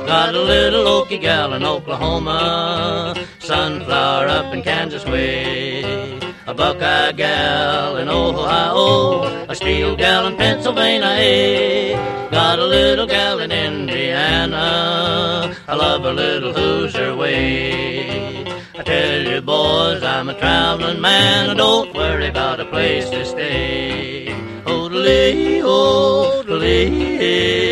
Got a little Okie gal in Oklahoma, sunflower up in Kansas way, a Buckeye gal in Ohio, a steel gal in Pennsylvania. Got a little gal in Indiana, I love a little Hoosier way. I tell you boys, I'm a traveling man, don't worry about a place to stay. Odelee, odelee.